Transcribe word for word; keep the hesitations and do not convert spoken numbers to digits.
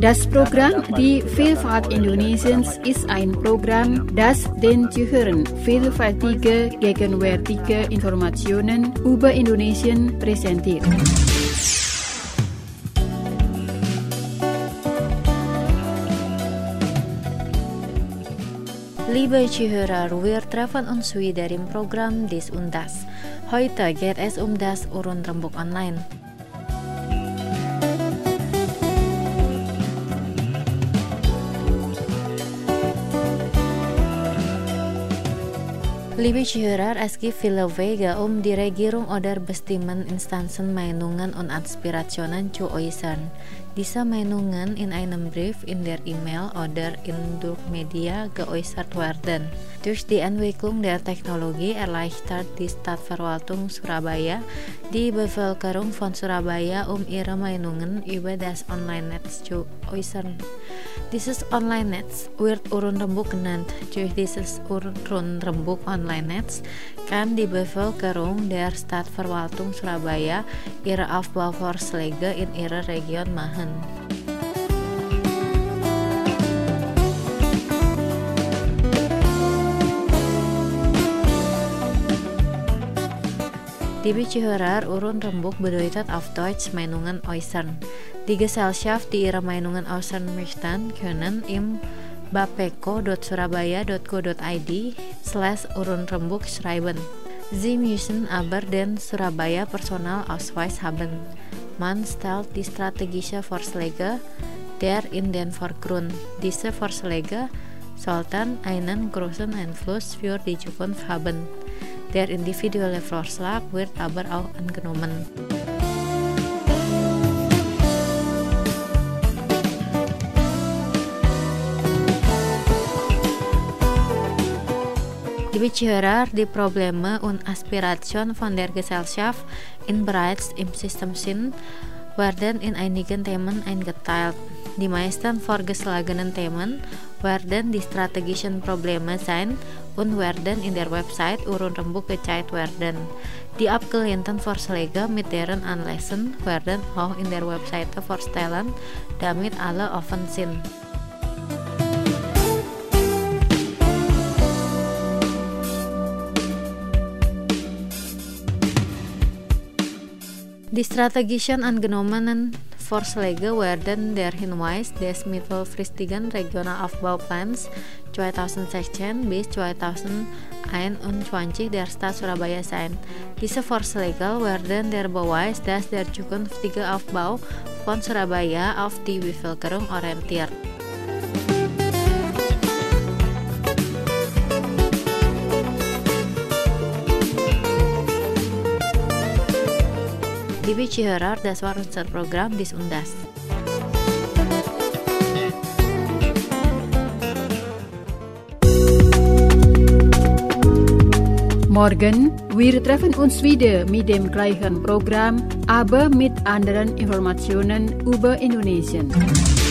Das Programm Die Vielfalt Indonesiens ist ein Programm, das den Zuhörern vielfältige, gegenwärtige Informationen über Indonesien präsentiert. Liebe Zuhörer, wir treffen uns wieder im Programm Dies und Das. Heute geht es um das Urun Rembuk Online. Liebe Zuhörer, es gibt viele Wege, um die Regierung oder bestimmten Instanzen Meinungen und Aspirationen zu äußern. Diese Meinungen in einem Brief, in der E-Mail oder in Druckmedia geäußert werden. Durch die Entwicklung der Technologie erleichtert die Stadtverwaltung Surabaya die Bevölkerung von Surabaya, um ihre Meinungen über das Online-Netz zu äußern. Dieses Online-Netz wird Urun Rembuk genannt. Durch dieses Urun Rembuk Online-Netz kann die Bevölkerung der Stadtverwaltung Surabaya ihre Aufbauvorschläge in ihrer Region machen. Liebe Zuhörer, Urun Rembuk bedeutet auf Deutsch Meinungen äußern. Die Gesellschaft, die ihre Meinungen äußern möchten, können im bapeko dot surabaya dot co dot id slash Urun Rembuk schreiben. Sie müssen aber den Surabaya Personalausweis haben. Man stellt die strategische Vorschläge der in den Vorgrund. Diese Vorschläge sollten einen großen Einfluss für die Zukunft haben. Der individuelle Vorschlag wird aber auch angenommen. Liebe Zuhörer, die Probleme und Aspirationen von der Gesellschaft in bereits im System sind, werden in einigen Themen eingeteilt. Die meisten vorgeschlagenen Themen werden die strategischen Probleme sein und werden in der Website Urun Rembuk gezeigt werden. Die abgelehnten Vorschläge mit deren Anlässen werden auch in der Website vorstellen, damit alle offen sind. Die strategischen angenommenen Vorschläge werden der Hinweis des mittelfristigen Regionalaufbauplans zweitausendsechzehn bis zweitausendeinundzwanzig der Stadt Surabaya sein. Diese Vorschläge werden der Beweis, dass der zukünftige Aufbau von Surabaya auf die Bevölkerung orientiert. Liebe Zuhörer, das war unser Programm Dies und Das. Morgen, wir treffen uns wieder mit dem gleichen Programm, aber mit anderen Informationen über Indonesien.